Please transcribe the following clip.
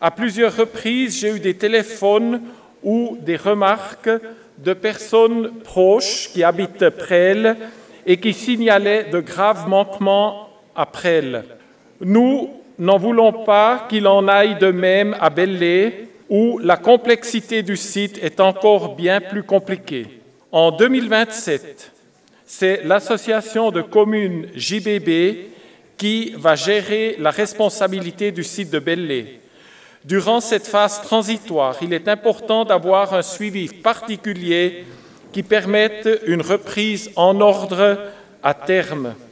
À plusieurs reprises, j'ai eu des téléphones ou des remarques de personnes proches qui habitent Presles et qui signalaient de graves manquements à Presles. Nous n'en voulons pas qu'il en aille de même à Belley, où la complexité du site est encore bien plus compliquée. En 2027, c'est l'association de communes JBB qui va gérer la responsabilité du site de Belley. Durant cette phase transitoire, il est important d'avoir un suivi particulier qui permette une reprise en ordre à terme.